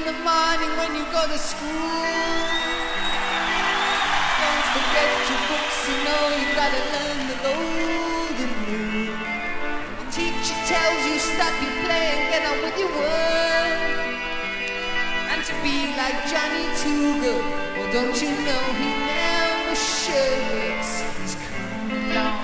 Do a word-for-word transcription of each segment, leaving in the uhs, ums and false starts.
in the morning when you go to school. Don't forget your books, you know you gotta learn the golden rule. Teacher tells you stop your play and get on with your work. And to be like Johnny Too Good, well don't you know he never shirks his coming down.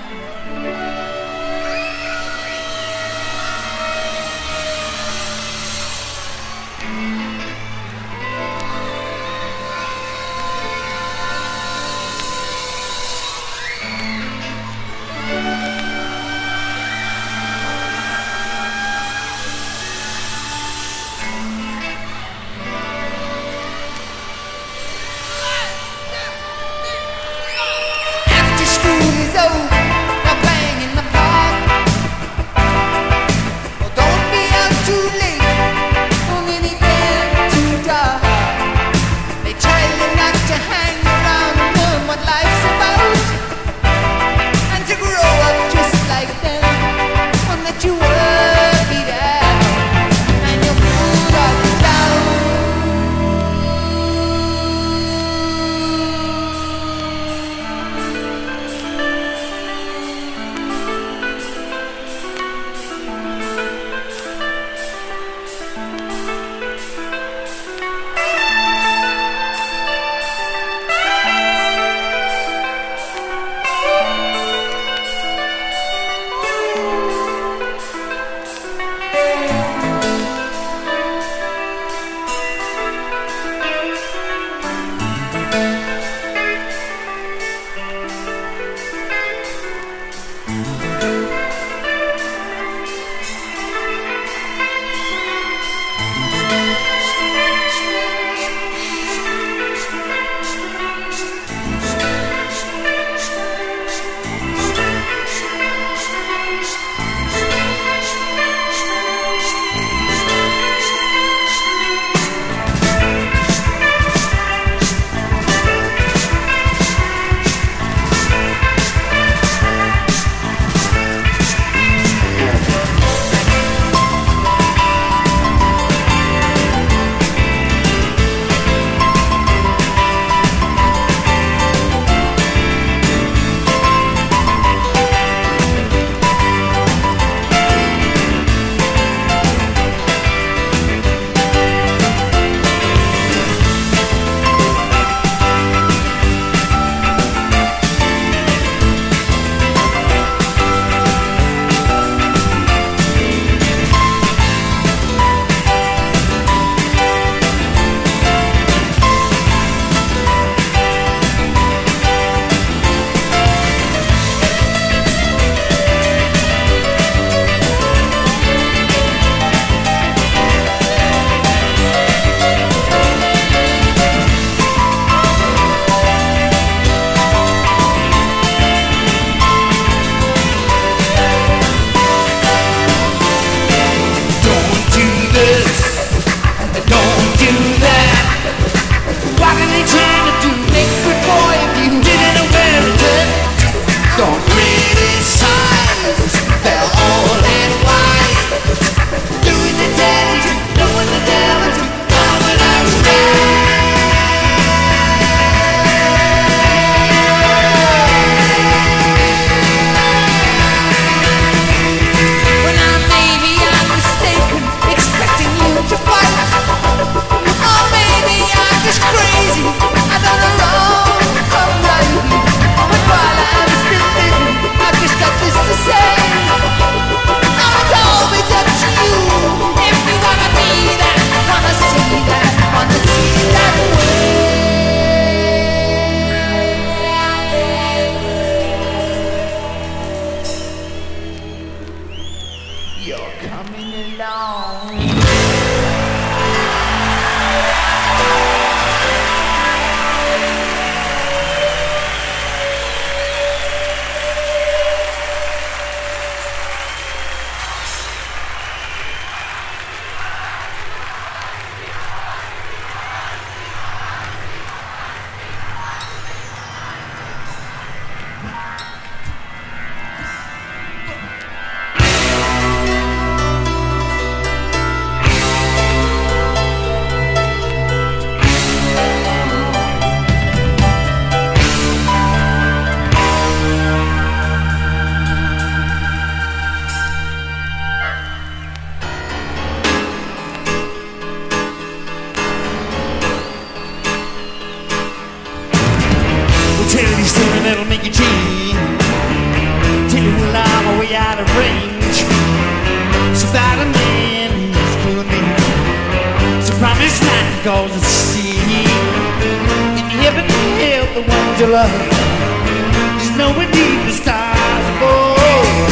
and it'll make you change. Tell you well, I'm way out of range. So that a man is killing me. So promise not to cause a scene. In heaven, help the ones you love. There's no one need the stars above.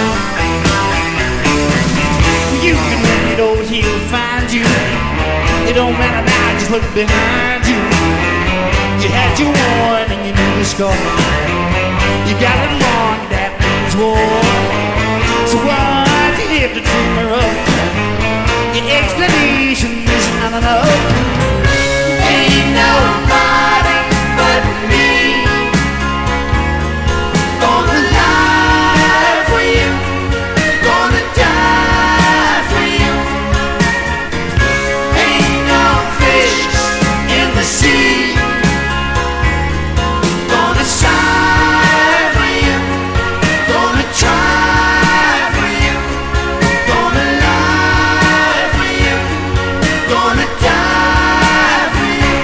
You can let it all, he'll find you. It don't matter now, just look behind you. You had your warning, you knew the score. You got it wrong, that means war. So why'd you have to dream her up? Your explanation is not enough. Ain't nobody but me gonna lie for you, gonna die for you. Ain't no fish in the sea gonna sigh for you, gonna try for you, gonna lie for you, gonna die for you.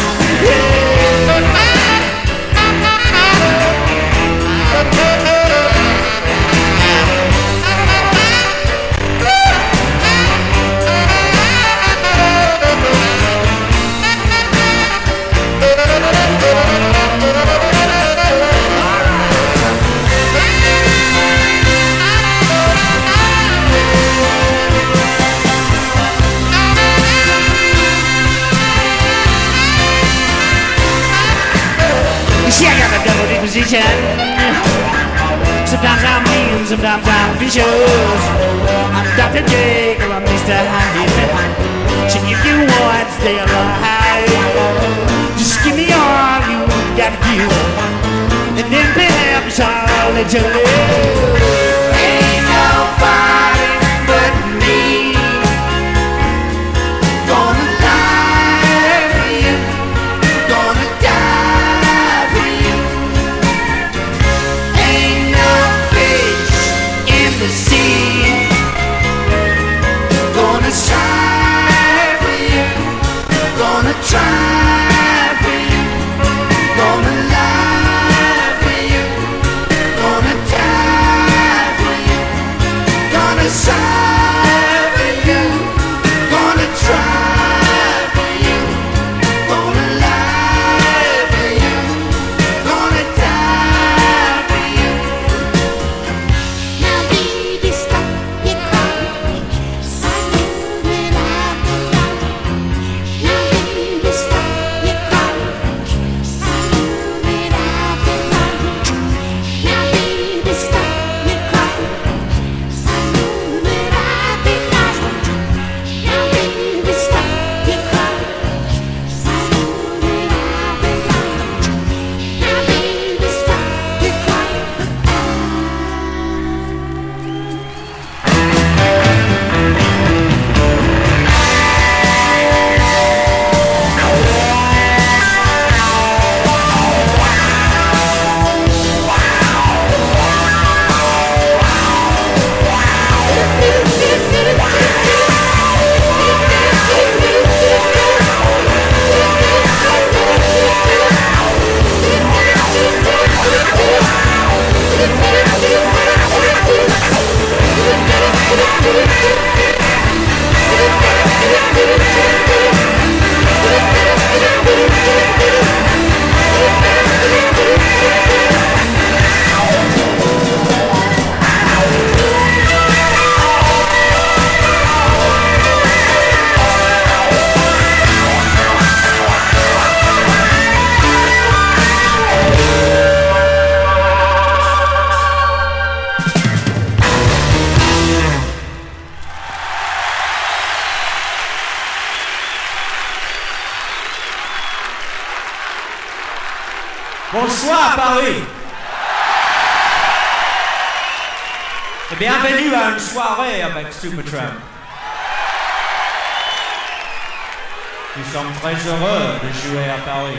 You see, I got a double disposition. Sometimes I'm mean, sometimes I'm vicious. I'm Doctor Jekyll, I'm Mister Hyde. So if you want to stay alive, just give me all you gotta give, and then perhaps I'll let you live. Ain't nobody but me gonna lie for you, gonna die for you. Ain't no fish in the sea gonna sigh for you, gonna try for you, gonna lie for you, gonna die for you, gonna sigh for you, gonna try for you, gonna lie for you, gonna die for you. Now baby, stop your crying. I know that I've been wrong. Now baby, stop your crying. I know that I've been wrong. Now baby, stop your crying. I know that I've been wrong. Now baby, stop your crying. I know that I've been wrong. Now baby, stop your crying. Bonsoir Paris. Et bienvenue à une soirée avec Supertramp. Nous sommes très heureux de jouer à Paris.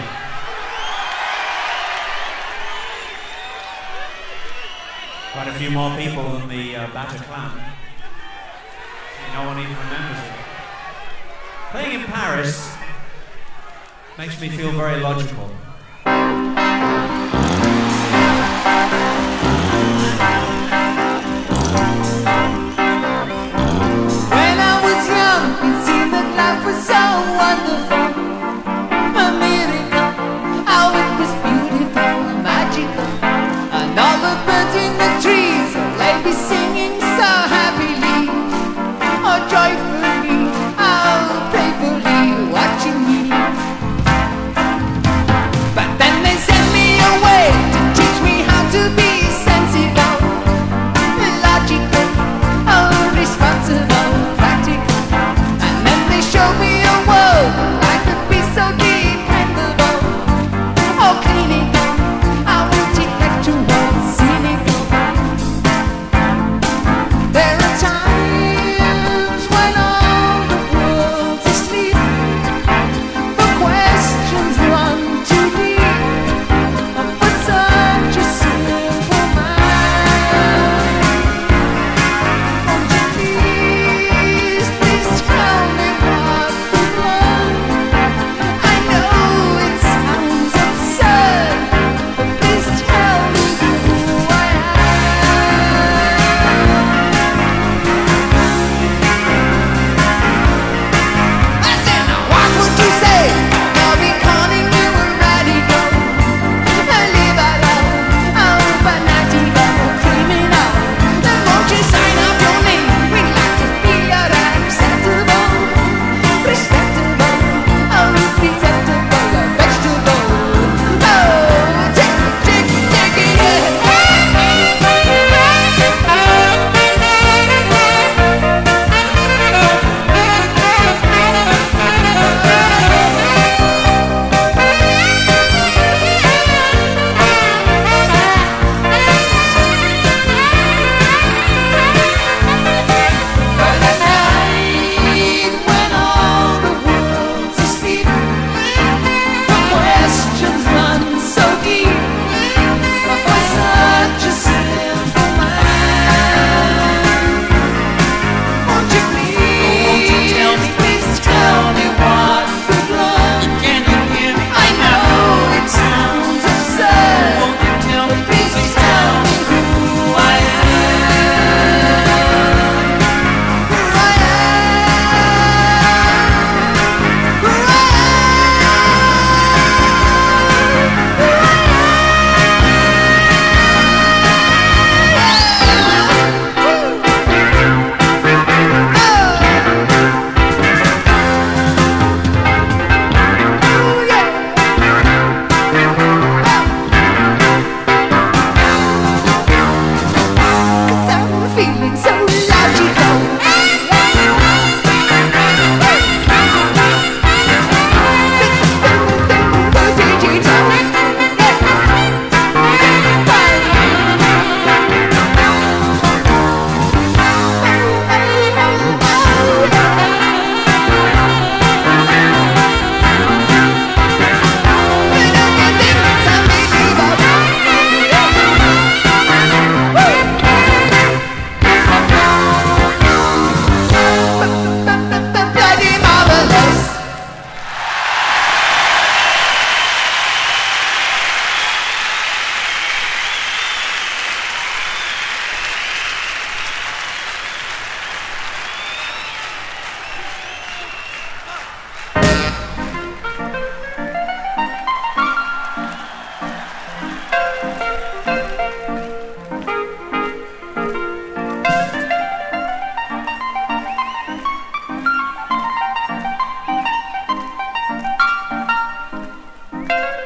Quite a few more people than the uh, Bataclan. No one even remembers it. Playing in Paris makes me feel very logical.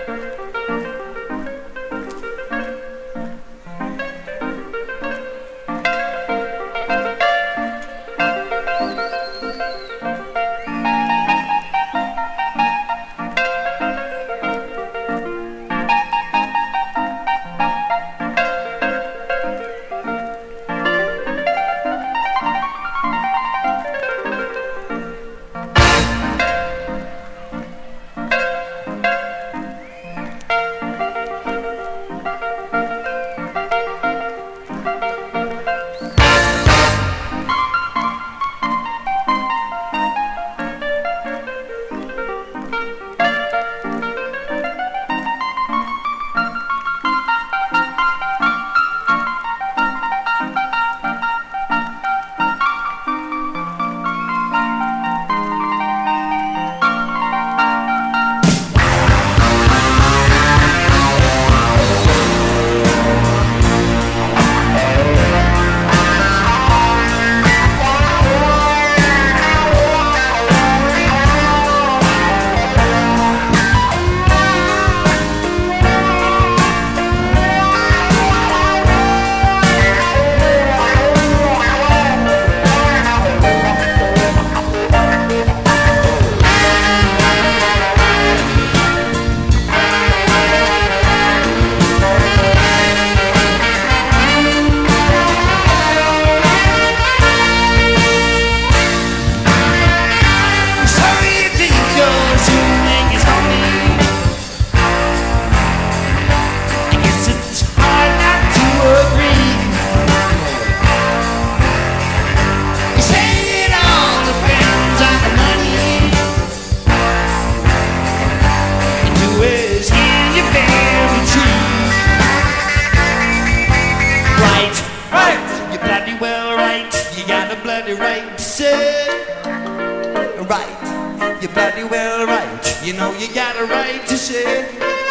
right. You're bloody well right. You know you got a right to say.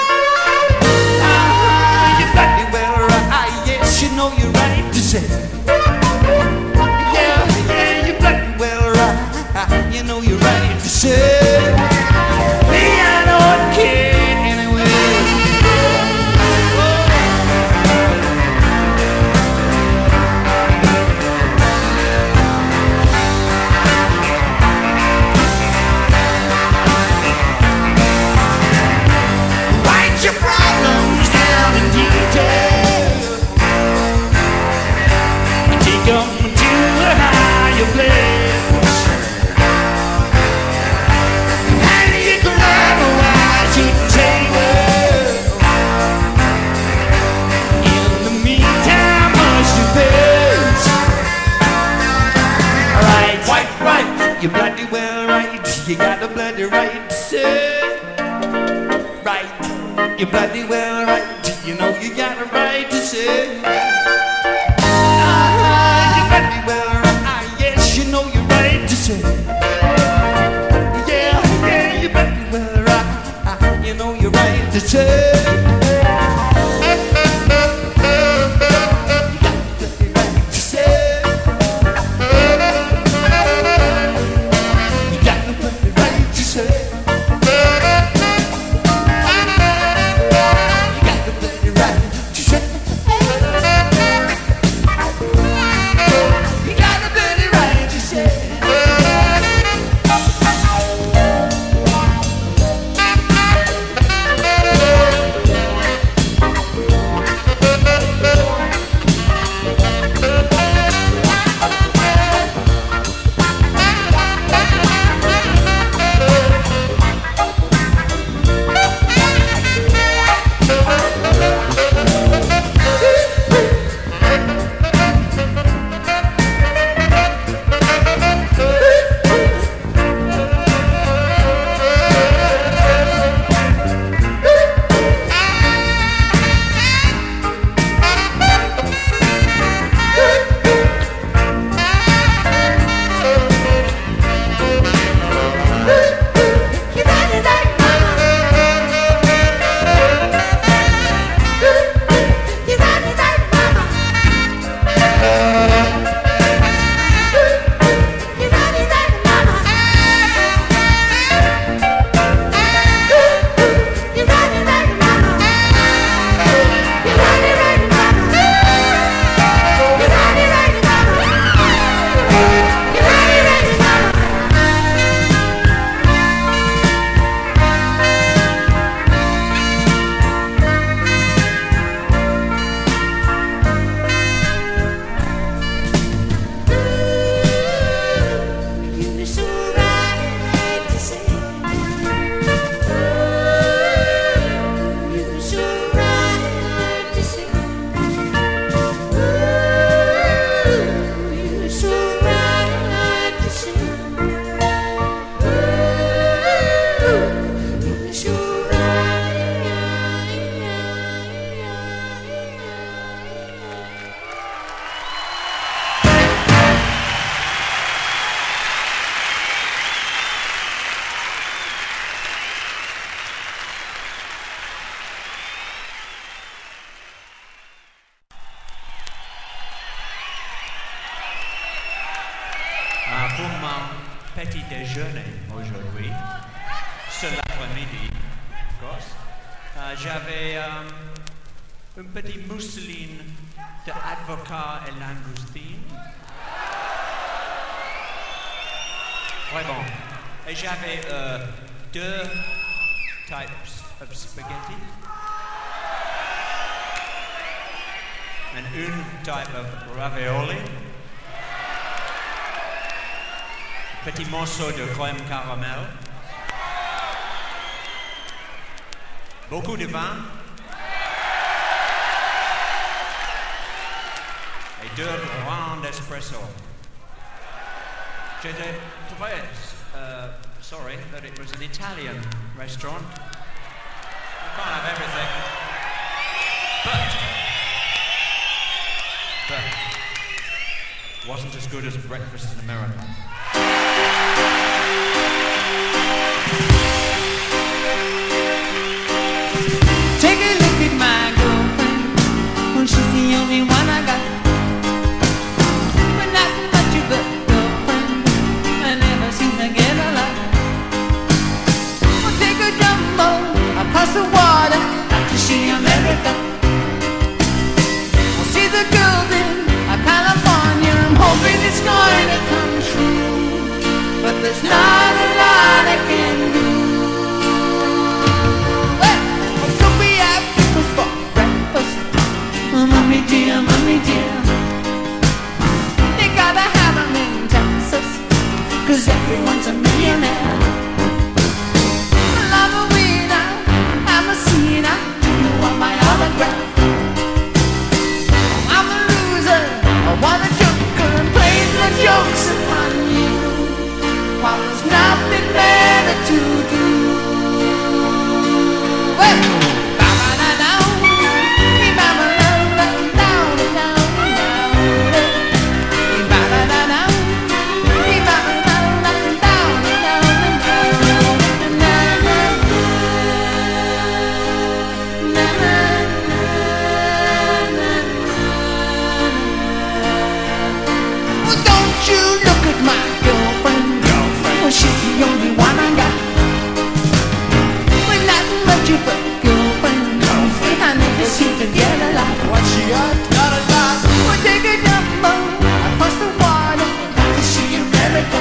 Ah, you're bloody well right. Yes, you know you're right to say. Yeah, yeah, you're bloody well right. You know you're right to say. Me, I don't care anyway. Your problems down in detail, take them to a higher place, and you can learn why you table. In the meantime, must you face? Right, right, right. You're bloody well right. You got a bloody right to say. Right. You're bloody well right. You know you got a right to say. Ah, you're bloody well right. Yes, you know you're right to say. Yeah, yeah, you're bloody well right. You know you're right to say. Right. pour mon petit déjeuner aujourd'hui, cet après-midi, of course, euh, j'avais euh, une petite mousseline d'avocat et langoustine. Très bon. Et j'avais euh, deux types of spaghetti. And une type of ravioli. Petit morceau de crème caramel. Beaucoup de vin. Et deux grands espresso. J'étais très uh, sorry that it was an Italian restaurant. You can't have everything. But, but, wasn't as good as breakfast in America. Take a look at my girlfriend. Well, she's the only one I got. But not much of a girlfriend. I never seem to get a lot. Well, take a jumbo across the water to see America. We'll see the girls in California. I'm hoping it's going to come true. But there's not a lot I can do. Mommy dear, mommy dear, they gotta have them in Texas, 'cause everyone's a millionaire. Well, I'm a winner, I'm a sinner, you want my autograph. I'm a loser, I want a joker, and plays the jokes upon you, while there's nothing better to do. Well, she's the only one I got. With not much of a girlfriend, girlfriend. I never seem to get a lot. What she got? Got a lot. We'll take a jumbo across the water to see America.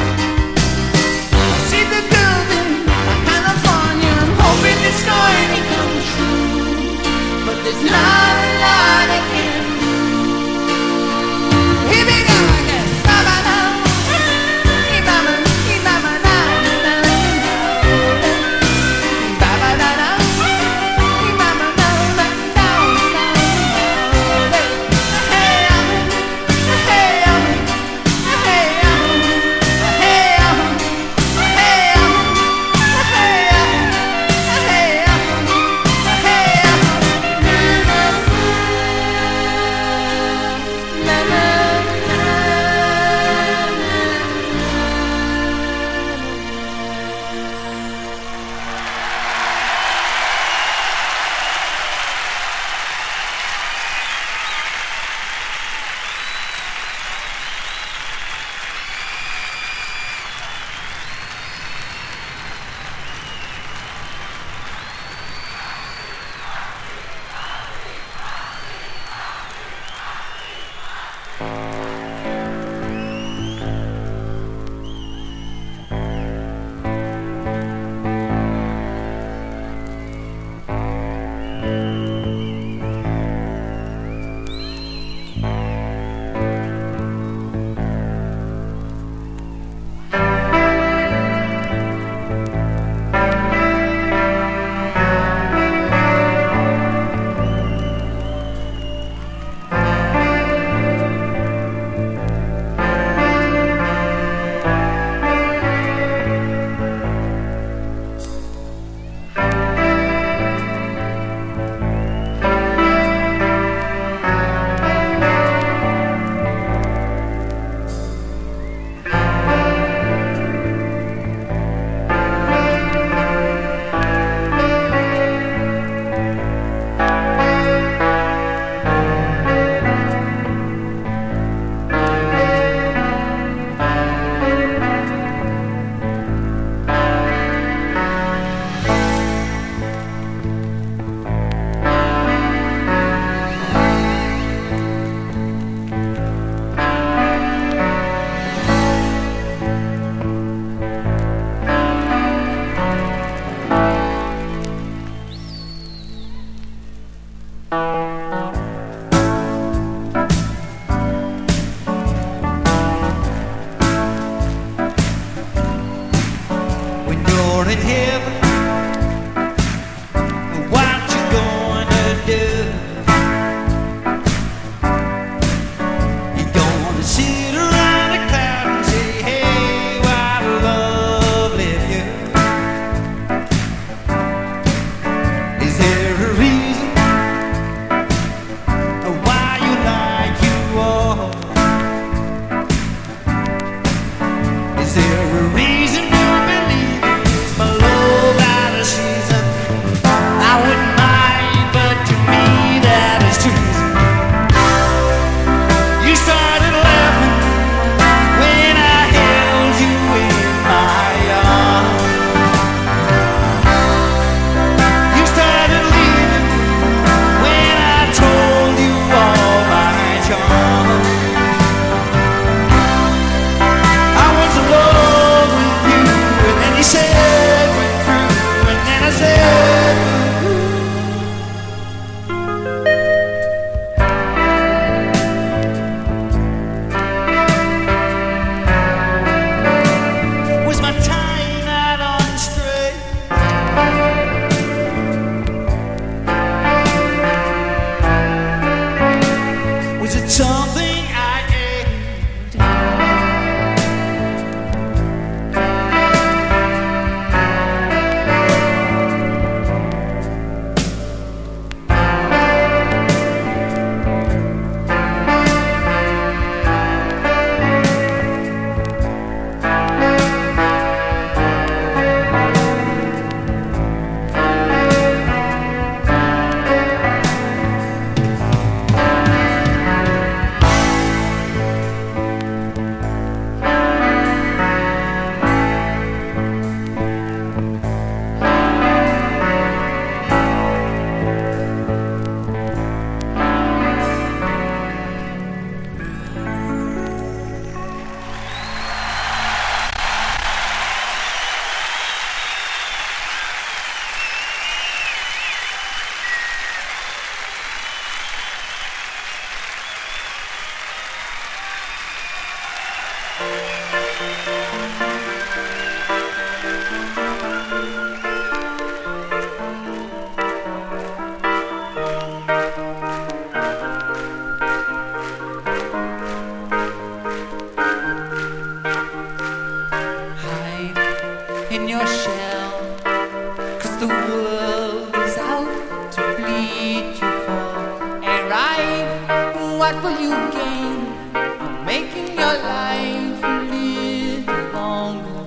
I'll see the girls in California. I'm hoping it's going to come true. But there's not a lot I can do. Here we go again. When you're in heaven, what you gonna do? You're gonna sit around a cloud and say, hey, what a lovely view. Is there a reason why you like you are? Is there a reason to believe it's my love out of season? I wouldn't mind, but to me that is treason. You started laughing when I held you in my arms. You started leaving when I told you all my charms. I was in love with you, and then you said we're through, and then I said was my time not on straight? Was it something I ate? Hide in your shell, 'cause the world is out to bleed you for a ride. What will you gain from making your life a little longer?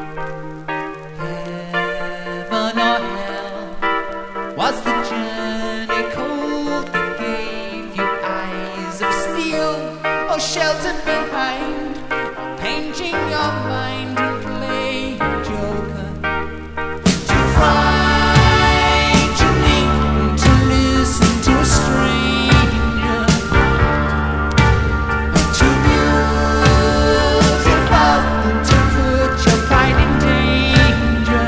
Heaven or hell? Was the journey cold that gave you eyes of steel, or sheltered behind, painting your mind to play joker? To find you need to listen to a stranger, too beautiful to put your pride in danger.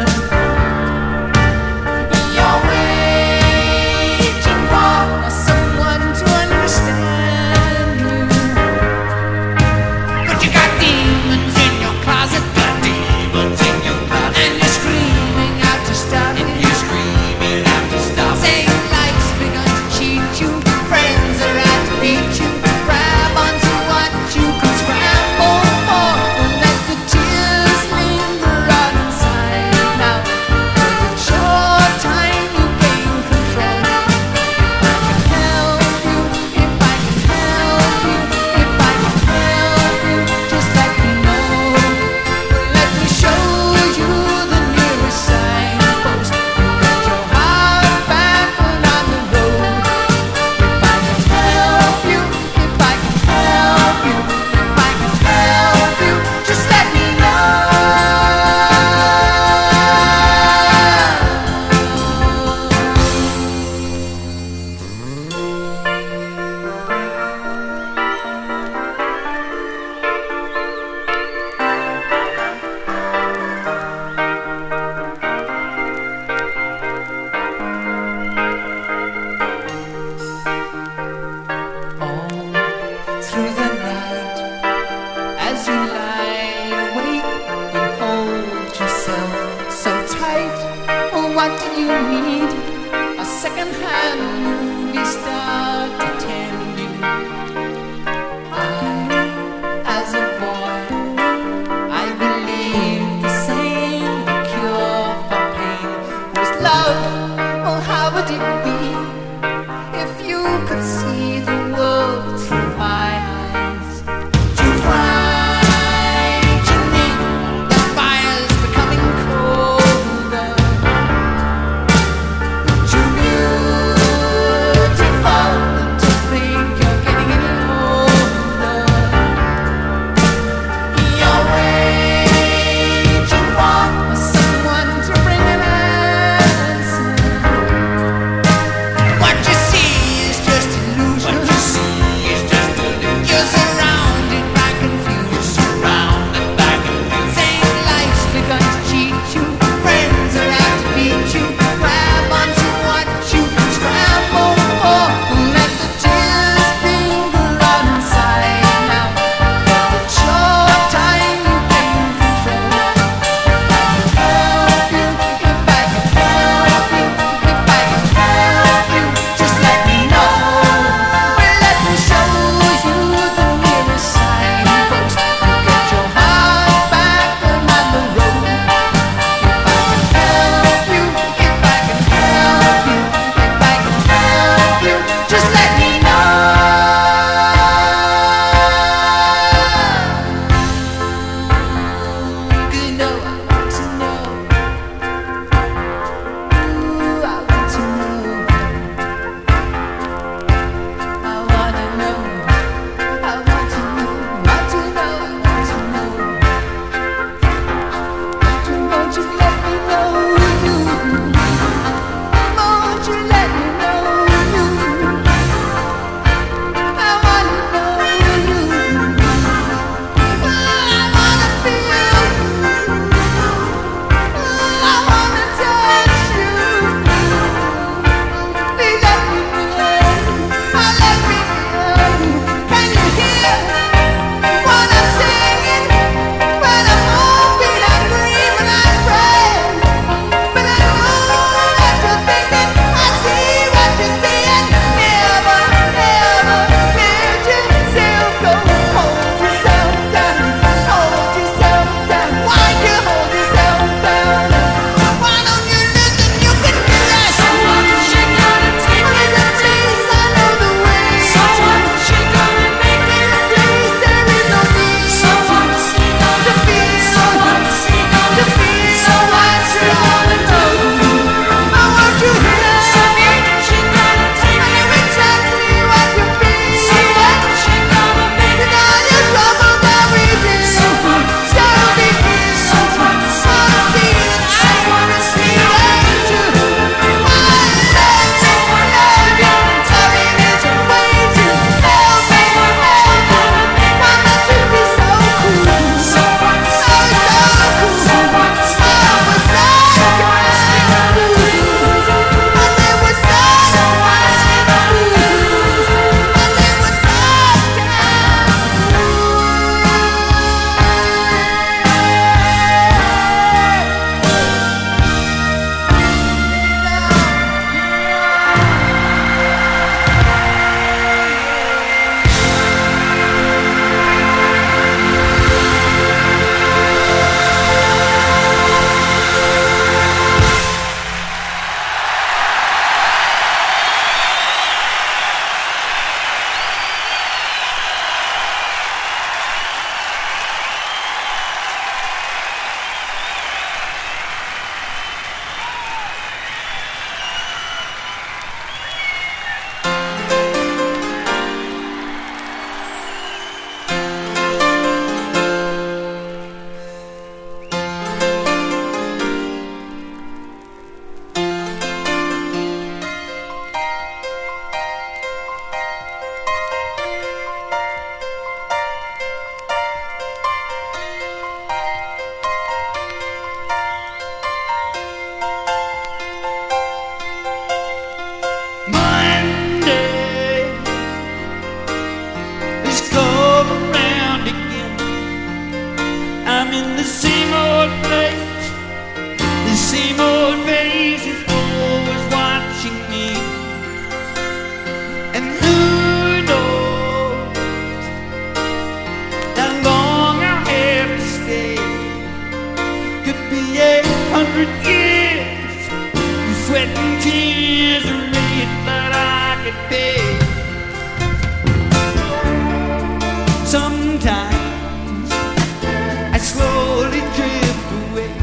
You're waiting for someone to understand you. to pay. Sometimes I slowly drift away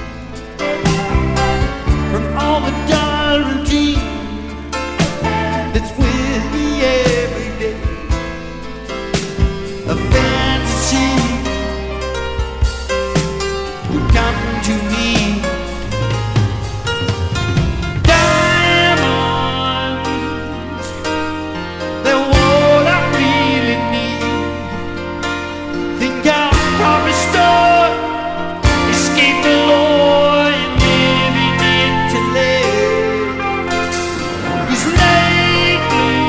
from all the dull routine that's with me every day. A fantasy would come to me. Diamonds, they're what I really need. Think I'll probably start, escape the law and live in Italy. 'Cause lately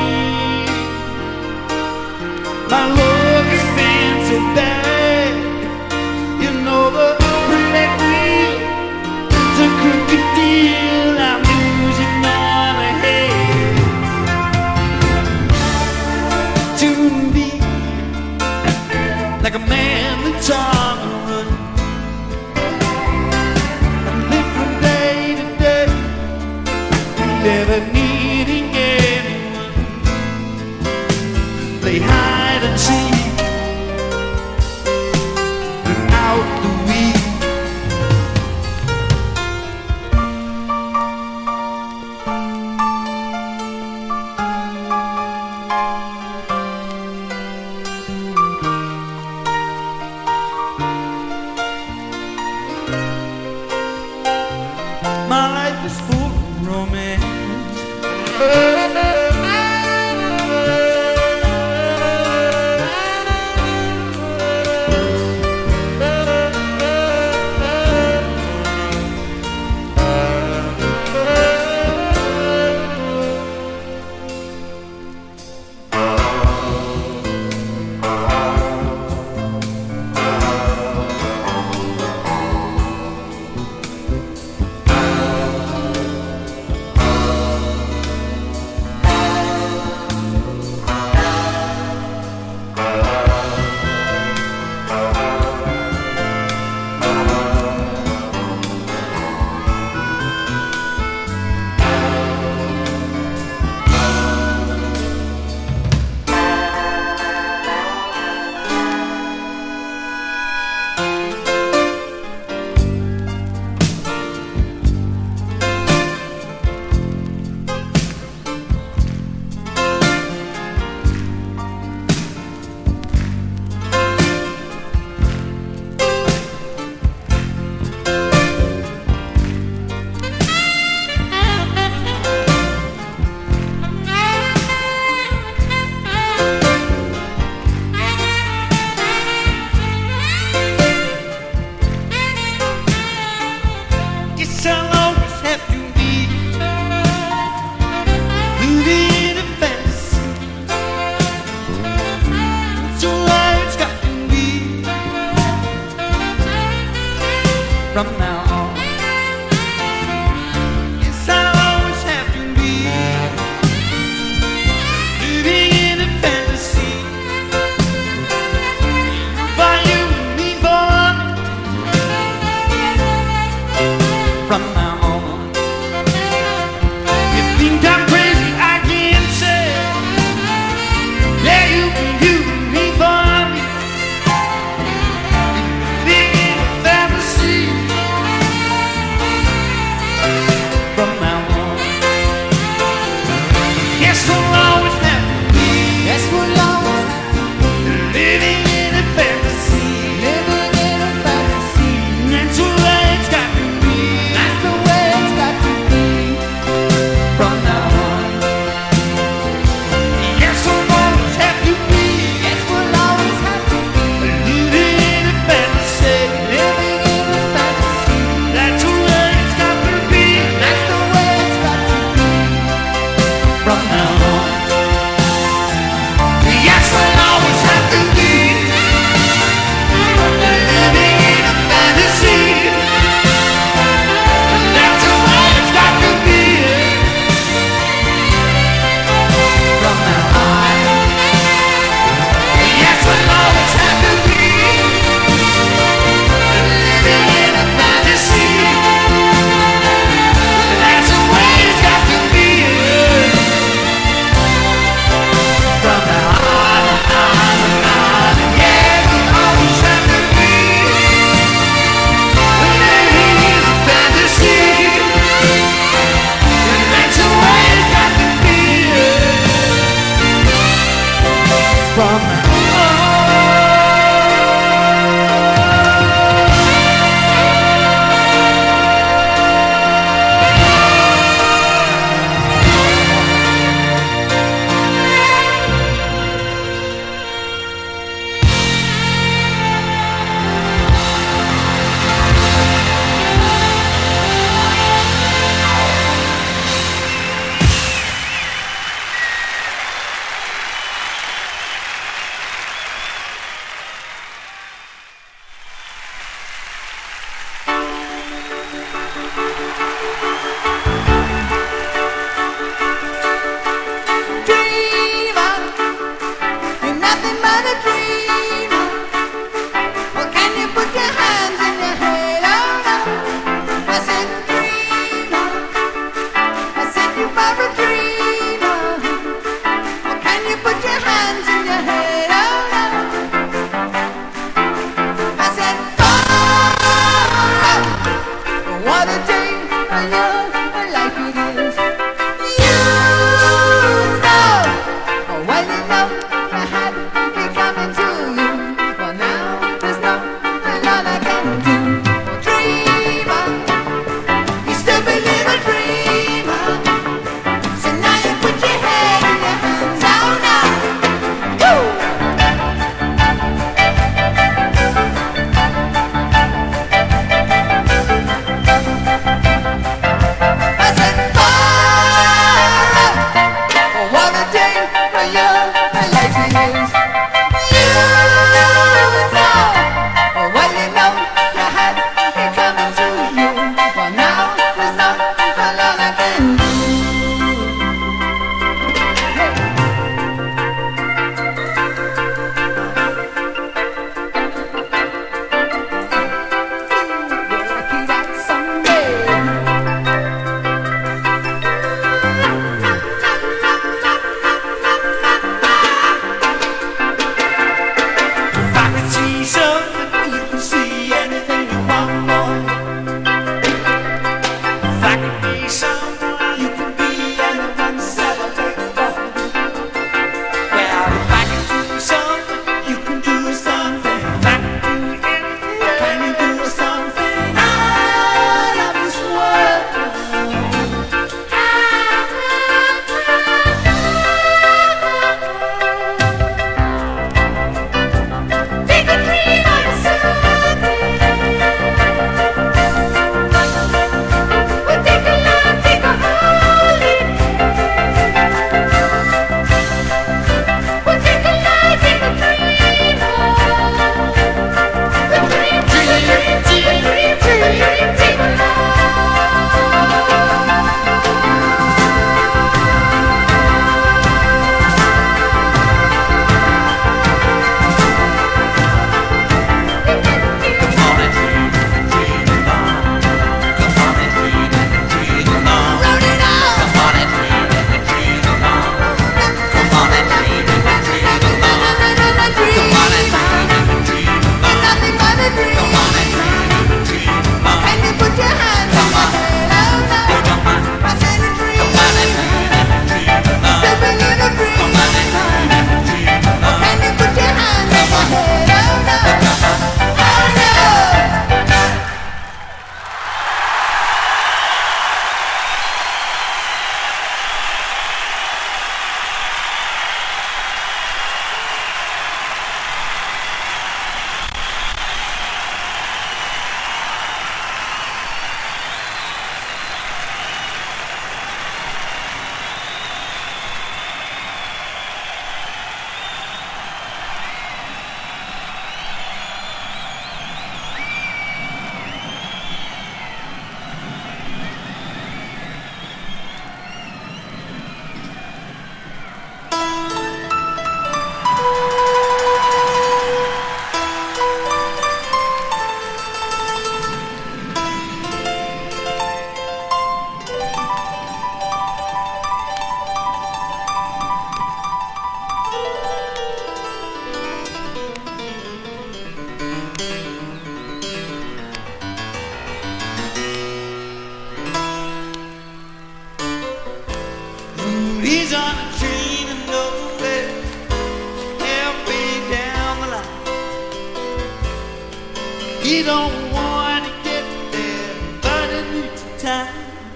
He don't want to get there, but it needs time.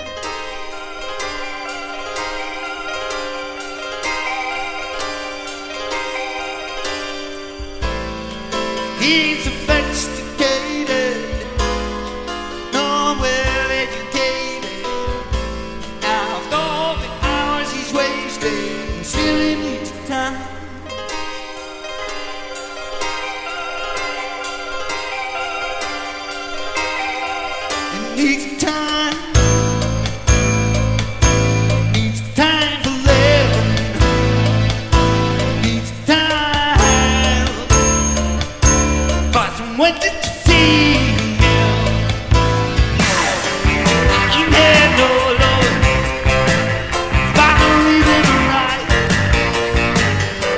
He's sophisticated, not well educated. After all the hours he's wasted, still he needs time. He needs time. Needs time for living. Needs time. But when did you see him? He had no love. Finally living right.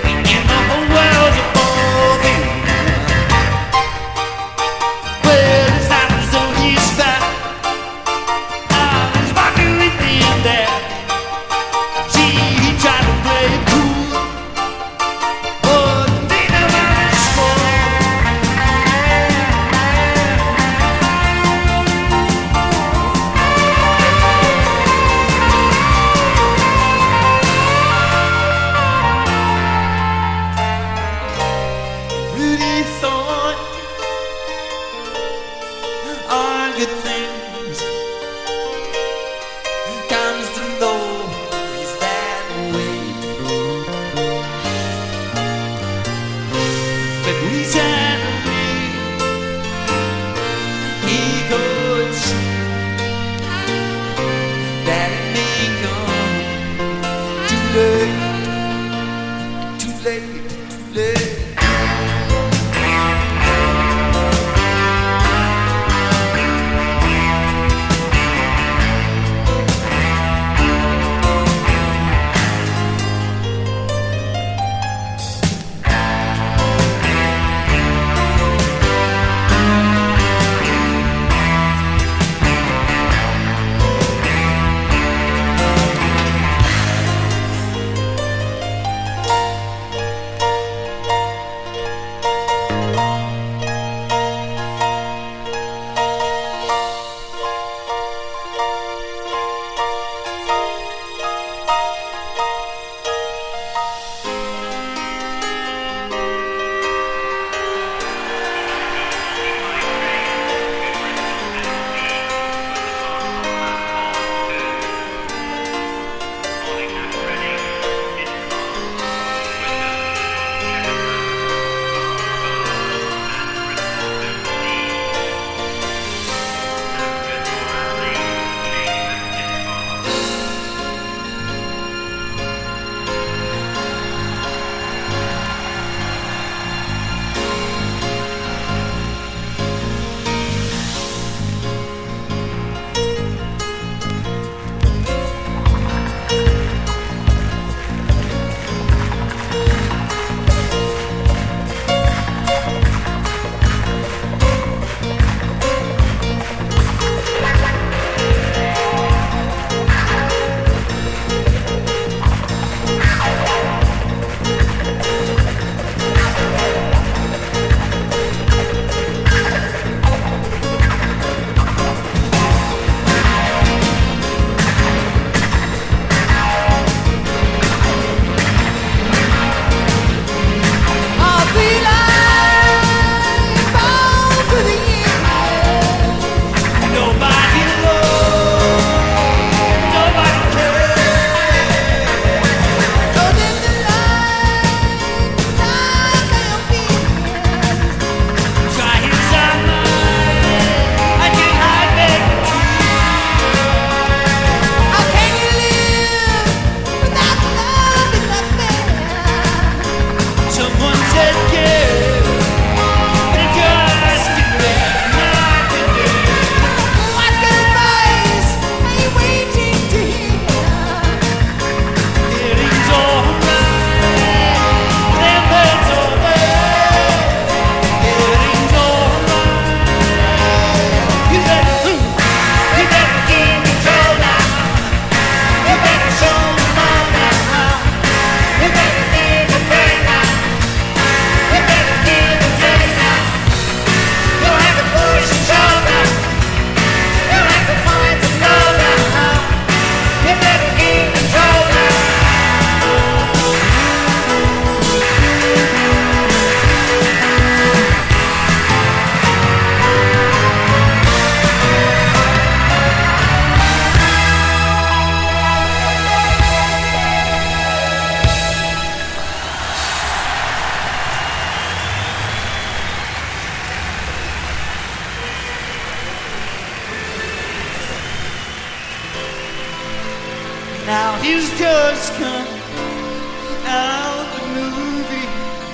He's just come out the movie.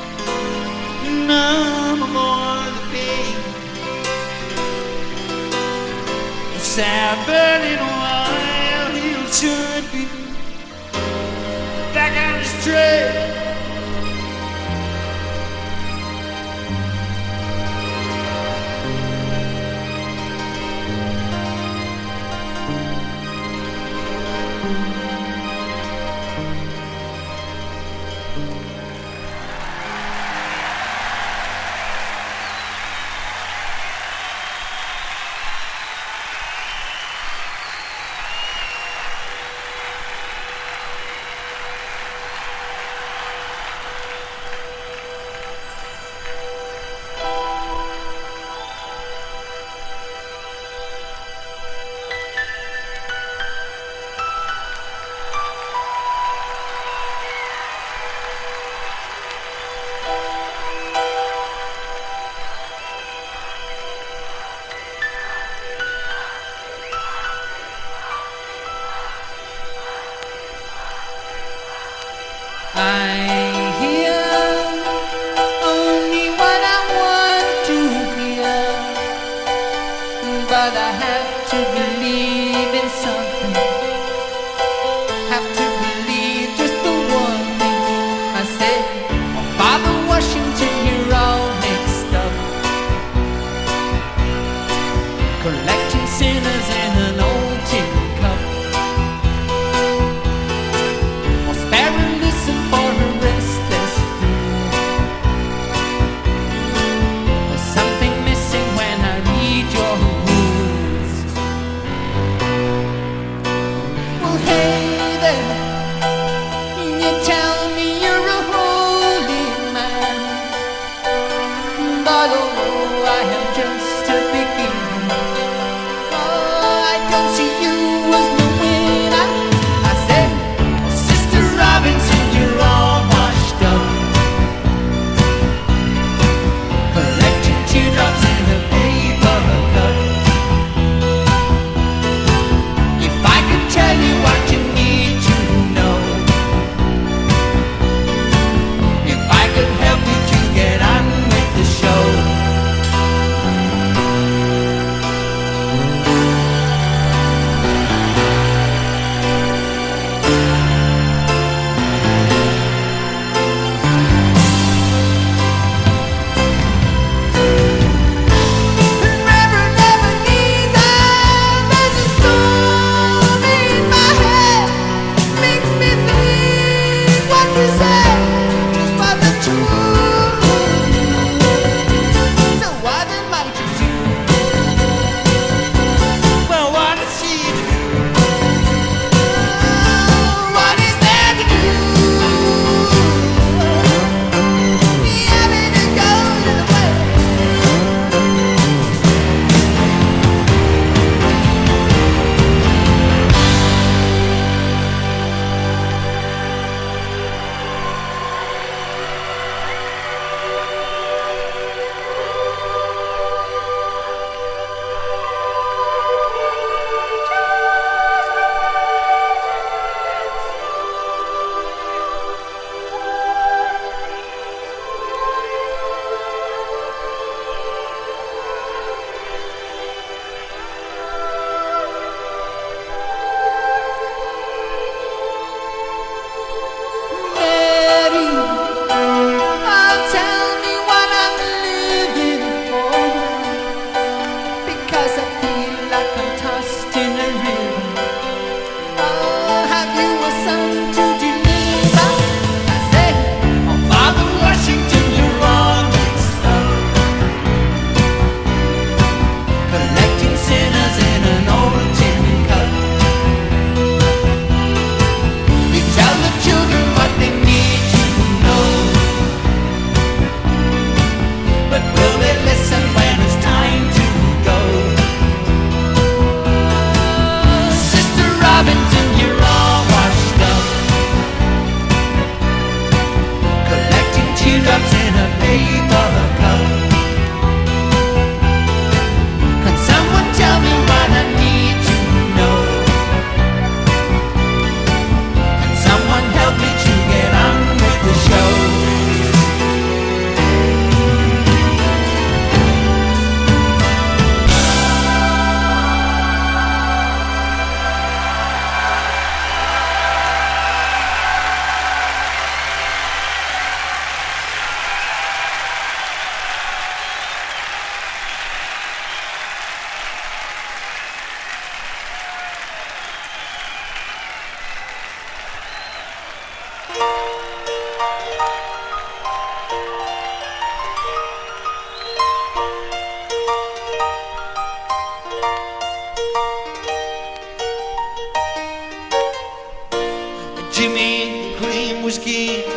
No more the pain. Sad but in a while he'll soon be back on his trail.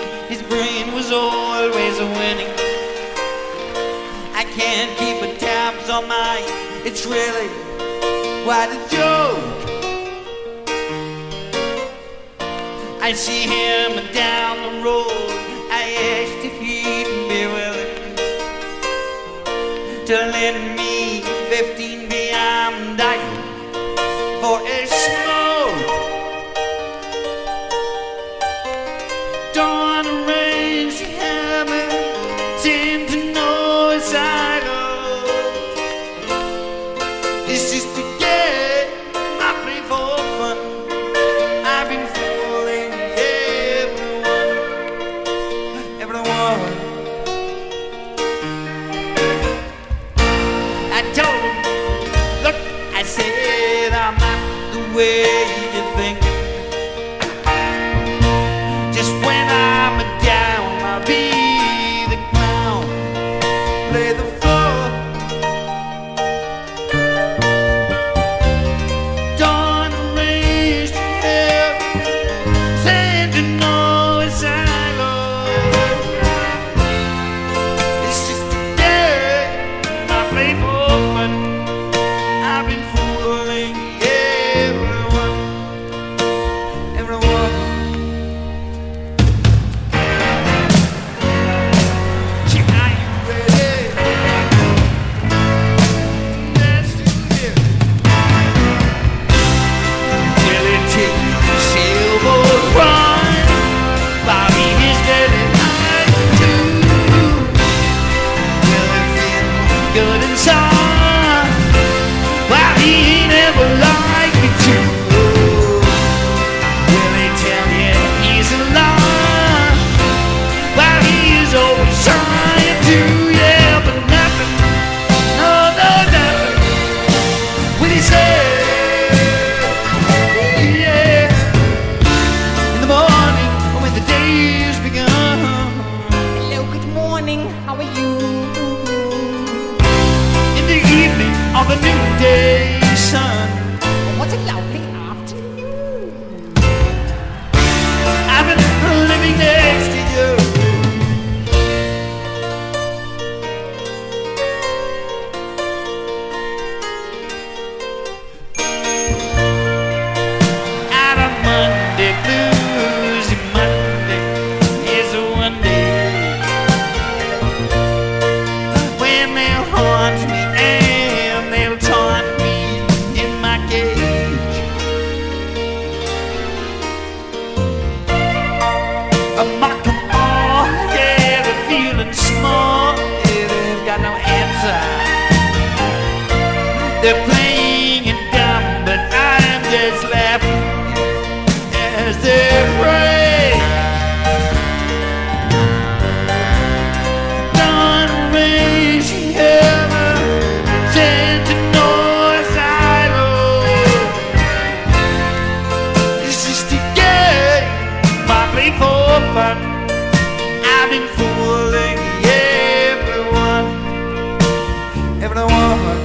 his brain was always winning. I can't keep a tabs on mine, it's really quite a joke. I see him down the road, I asked if he'd be willing to lend me fifteen B I'm dying for a smoke. Don't arrange to have me seem to know it's idle. It's just to get my play for fun. I've been fooling everyone, everyone. I told him, look, I said I'm not the way you're thinking. Just when I'm down, I'll be the clown, play the fool. Don't arrange to have, send to know it's I love. It's just a day, I play for fun. I've been fooling everyone, everyone. Gee, are you ready? Let's do it. Will it take the sailboat run? Bobby is very high too. Will it feel good inside? Why he never liked me to. Will they tell you he's alive? Why he is always trying to, yeah, but nothing, no, no, nothing. Will he say, yeah, in the morning when the day's begun. Hello, good morning, how are you? In the evening of a new day, sun. What a lovely afternoon. I've been living next to you. Out of Monday blues, and Monday is a one day when they'll haunt me and they'll taunt me in my cage. I mock 'em all, yeah, they're feeling small, yeah, they've got no answer. They're playing it dumb, but I'm just laughing as they pray. Don't raise ever send to noise I love. It's just to get my play for fun. I've been fooling everyone, everyone.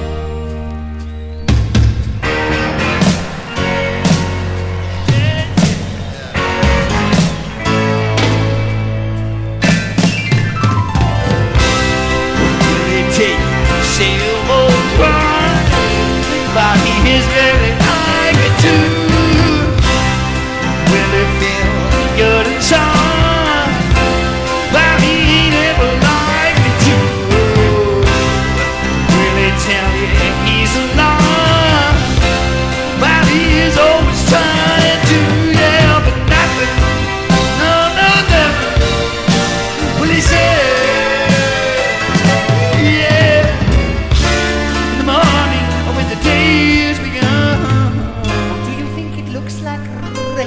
Will it take sailboat run? Bobby is very high too. Will it feel good inside? Bobby never liked me too. Will it tell you he's alive? Bobby is always trying to, yeah, but nothing, no, no, nothing. Will he say, yeah, in the morning or when the day is begun? Do you think it looks like rain?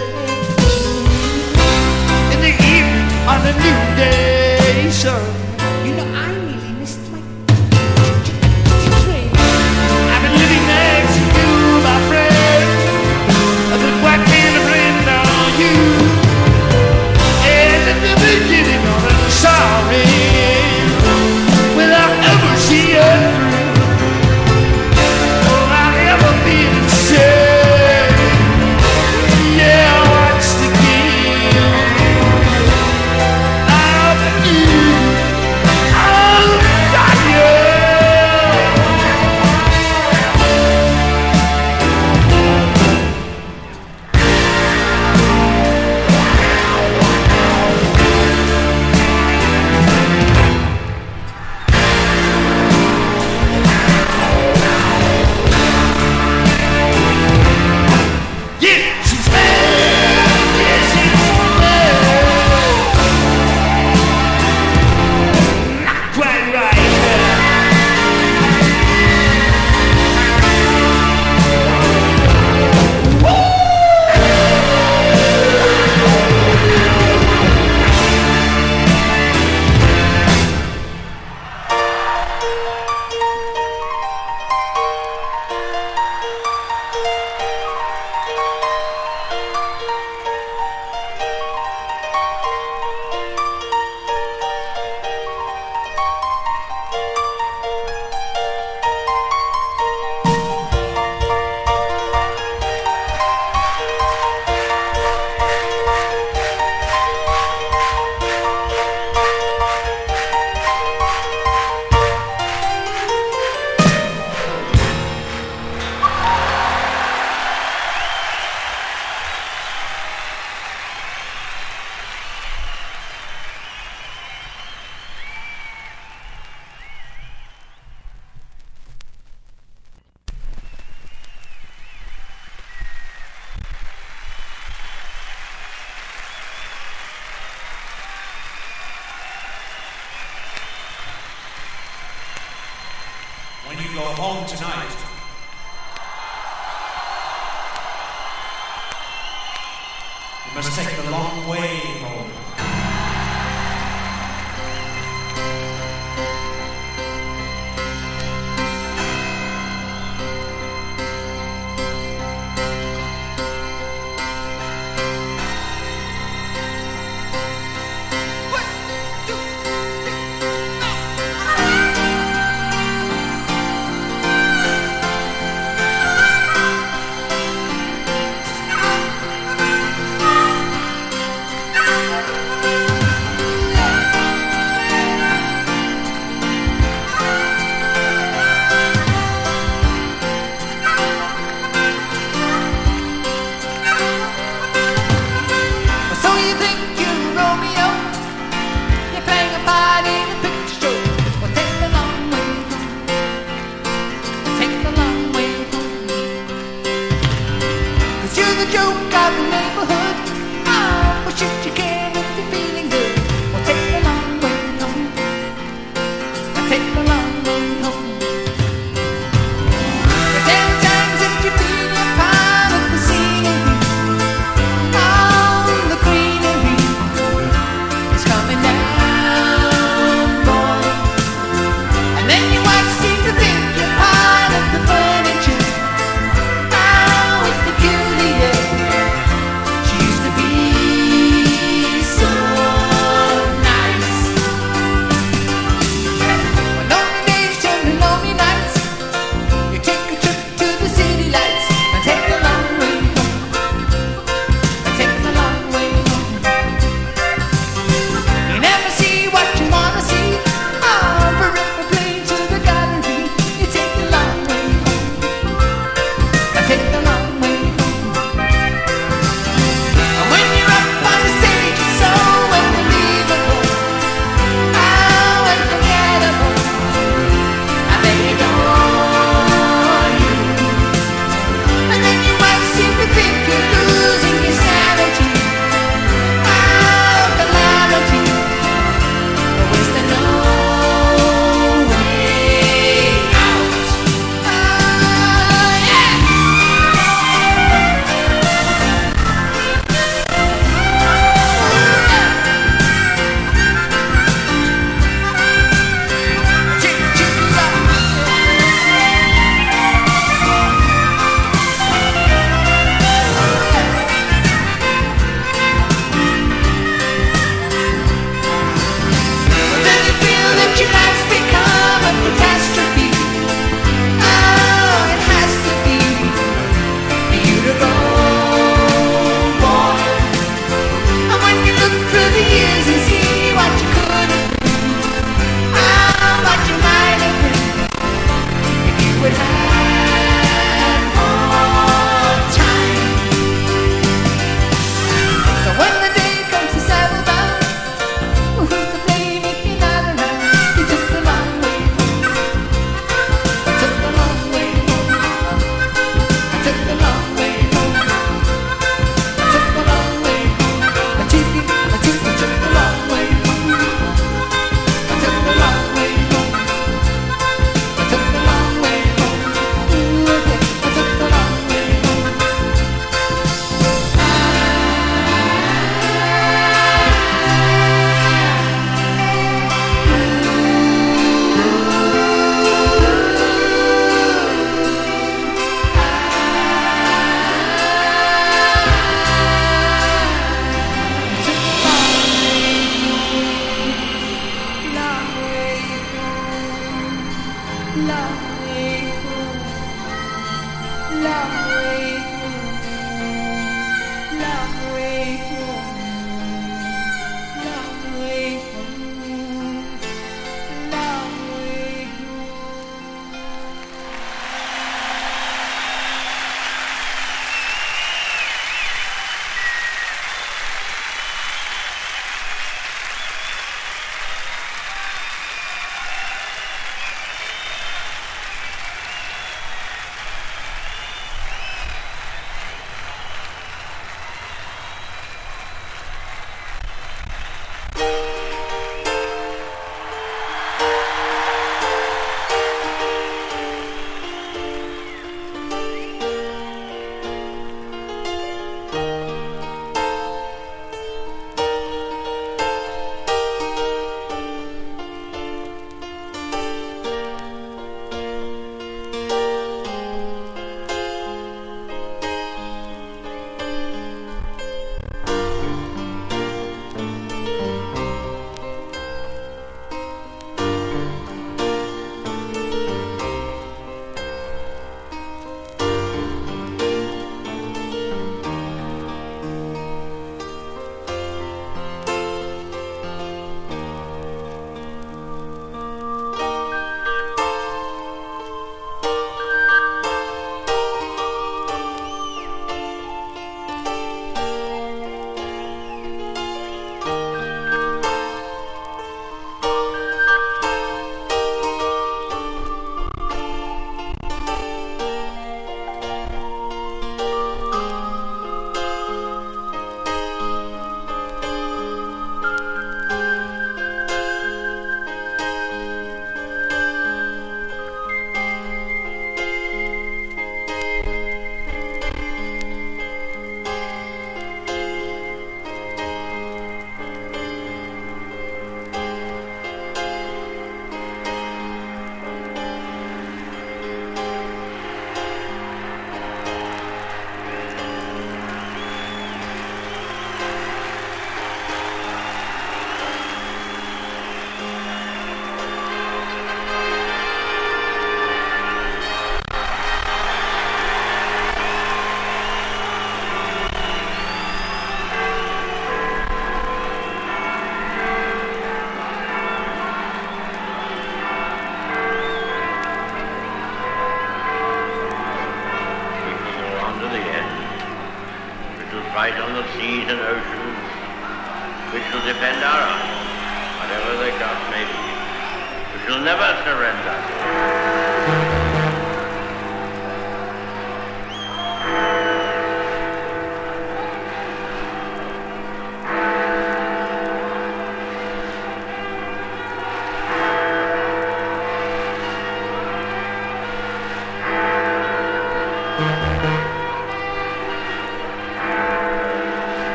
In the evening on a new day, sun. You know, I nearly missed my train. I've been living next to you, my friend. But what can I blame on you? And in the beginning of the sorry, will I ever see you through? Will I ever be the same? Yeah, watch the game. go home tonight, you must take the long way home. Thank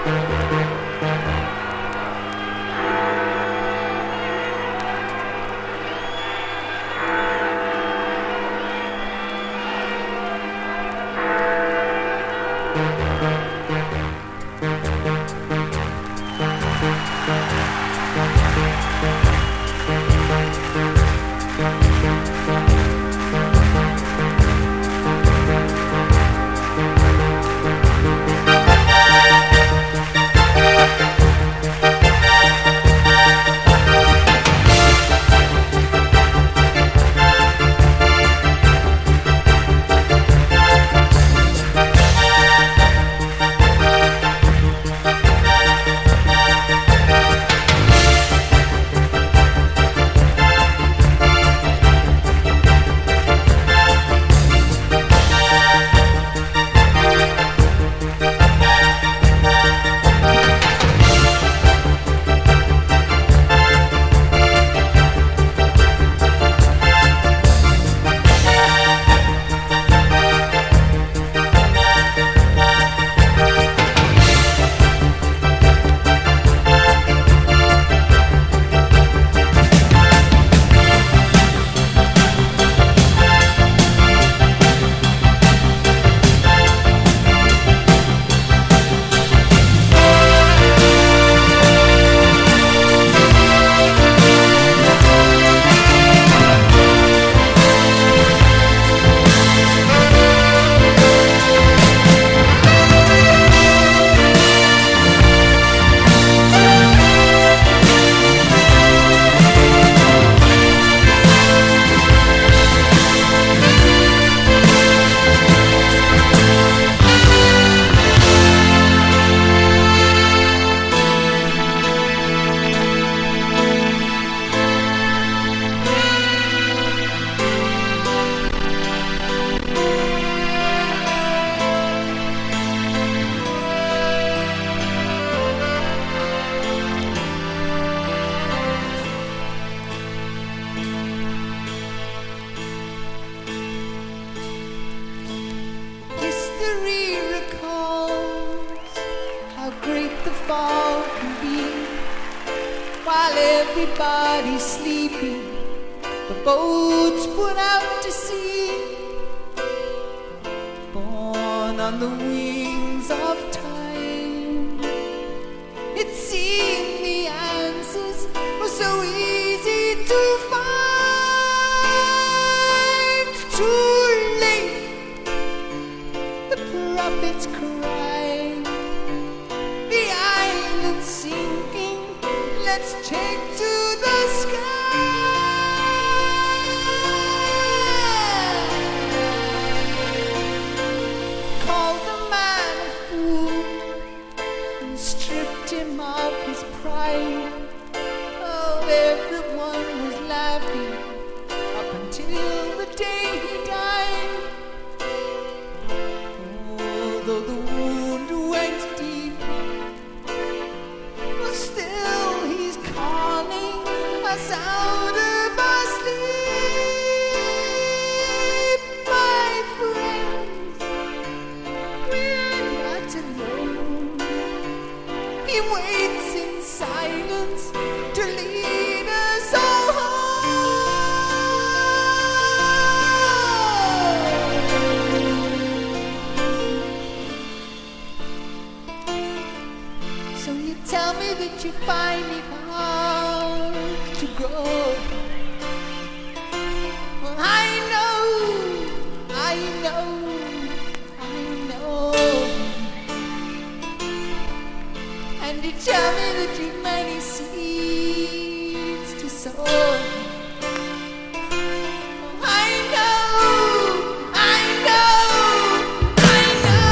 everybody's sleeping, the boats put out to sea, born on the wings of time. It seemed the answers were so easy to find. Too late, the prophets cried, the island sinking, let's take to the sky. Called the man a fool and stripped him of his pride. Oh, everyone was laughing up until the day he died. Although the wound went deep, but still he's calling us out of our sleep. My friends, we're not alone. He waits in silence to lead us all home. So you tell me that you find it hard to go. Well, I know, I know, I know. And you tell me that you've many seeds to sow. Well, I know, I know, I know.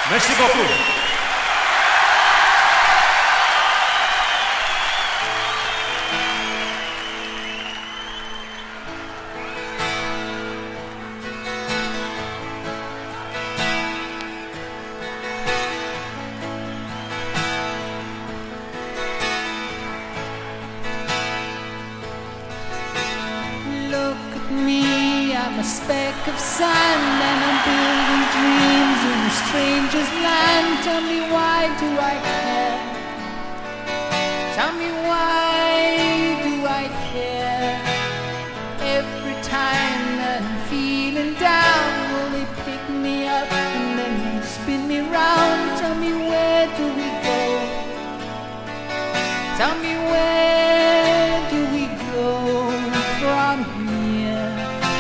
Merci beaucoup. Look at me, I'm a speck of sand, and I'm building dreams in a stranger's land. Tell me, why do I care? Tell me, why do I care? Every time that I'm feeling down, will they pick me up and then spin me round? Tell me, where do we go? Tell me, where do we go from here?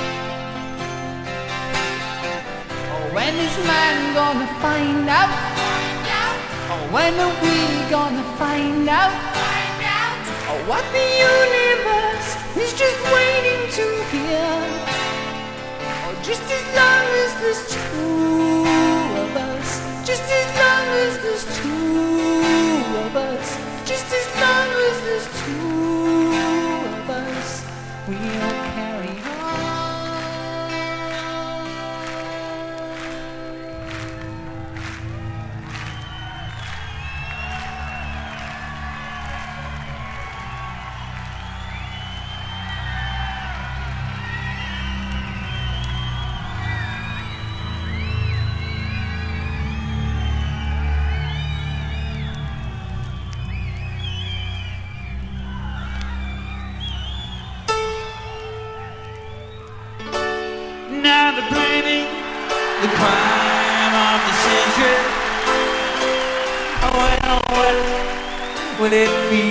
Oh, when is man gonna find out? Oh, when are we gonna find out? Oh, what the universe is just waiting to hear? Oh, just as long as there's two of us, just as long as there's two of us, just as long as there's two of us, we'll carry on. Now they're blaming the crime of the century. Oh, well, what will it be?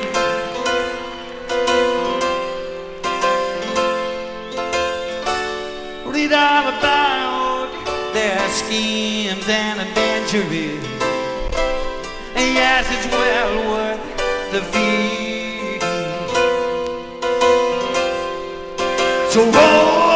Read all about their schemes and adventures. And yes, it's well worth the fee. So roll